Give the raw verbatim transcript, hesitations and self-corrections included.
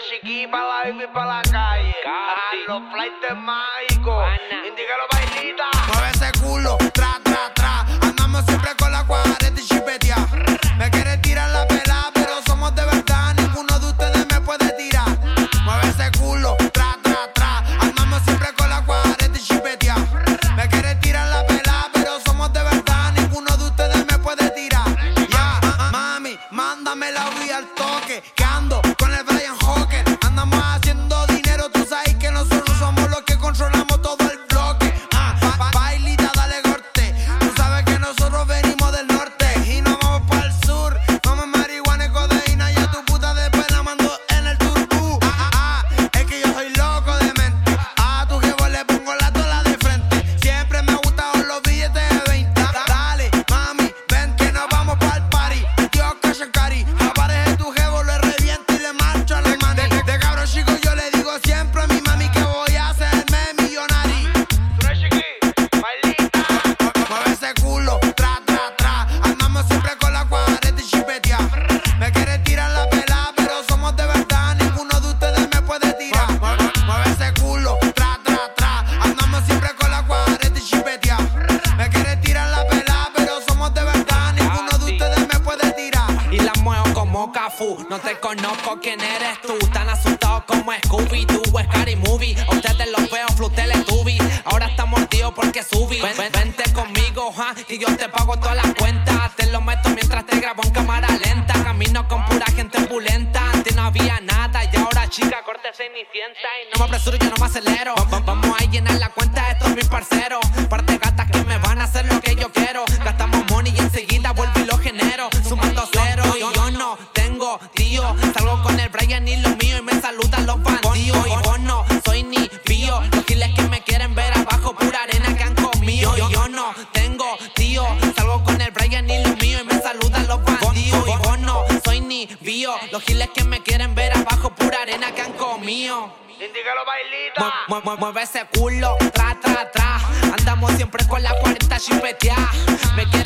Chiqui pa' la baby pa' la calle. Los flights mágicos. Indígalo, bailita. Mueve ese culo, tra, tra, tra. Andamos siempre con la cuarenta y chipetea. Me quiere tirar la pela, pero somos de verdad. Ninguno de ustedes me puede tirar. Mueve ese culo, tra, tra, tra. Andamos siempre con la cuarenta y chipetea. Me quiere tirar la pela, pero somos de verdad. Ninguno de ustedes me puede tirar. Ya, yeah, mami, mándame la vía al toque. Que ando con el Brian Hawker. Andamos haciendo dinero, tú sabes que nosotros somos los que controlamos todo el bloque. Ah, ba ba bailita, dale corte. Tú sabes que nosotros venimos del norte y nos vamos para el sur. Vamos marihuana y codeína y a tu puta después la mando en el turbú. Ah, ah, ah, es que yo soy loco de mente. A tu jevo le pongo la tola de frente. Siempre me ha gustado los billetes de veinte. Dale, mami, ven que nos vamos para el party. Dios que se cari. Aparece tu jevo, le reviento y le marcho a la mano. De, de cabrón chico yo le digo siempre a mi mami que voy a hacerme millonario. Tú eres Chiqui, bailita. Mueve ese culo, tra, tra, tra. Andamos siempre con la cuarenta y chipetea. Me quiere tirar la pela, pero somos de verdad. Ninguno de ustedes me puede tirar. Mueve, mueve ese culo, tra, tra, tra. Andamos siempre con la cuarenta y chipetea. Me quiere tirar la pela, pero somos de verdad. Ninguno de ustedes me puede tirar. Y la muevo como Cafú. No te conozco, ¿quién eres tú? Tan asustado como Scooby-Doo, Scary Movie. A ustedes los veo, flutele tubi. Ahora está mordido porque subí. Ven, ven, vente conmigo, ja, y yo te pago todas las cuentas. Te lo meto mientras te grabo en cámara lenta. Camino con pura gente opulenta. Antes no había nada y ahora chica, corte cenicienta. Y no me apresuro, yo no me acelero. Va- va- Vamos a llenar la cuenta, estos mis parceros. Par de gatas que me van a hacer lo que yo quiero. Gastamos money y enseguida vuelvo y lo genero. Sumando cero y yo no tengo tío. Salgo con el Brian y lo mío y me saludan los bandidos. Y vos no soy ni pío. Los giles que me quieren ver abajo, pura arena que han comido. Yo, yo no tengo tío. Salgo con el Brian y lo mío y me saludan los bandidos. Y vos no soy ni pío. Los giles que me quieren ver abajo, pura arena que han comido. Indígalo, bailita. Mu- mu- Mueve ese culo, tra, tra, tra. Andamos siempre con la cuarenta chipetea. Me quiere